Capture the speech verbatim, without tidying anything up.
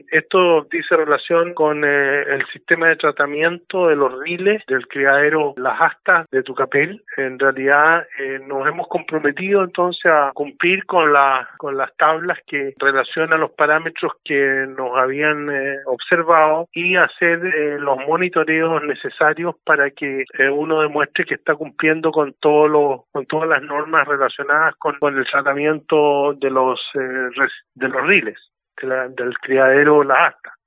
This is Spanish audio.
Esto dice relación con eh, el sistema de tratamiento de los riles del criadero Las Astas de Tucapel. En realidad eh, nos hemos comprometido entonces a cumplir con, la, con las tablas que relacionan los parámetros que nos habían eh, observado y hacer eh, los monitoreos necesarios para que eh, uno demuestre que está cumpliendo con todo lo, con todas las normas relacionadas con, con el tratamiento de los eh, de los riles. De la, del criadero Las Astas.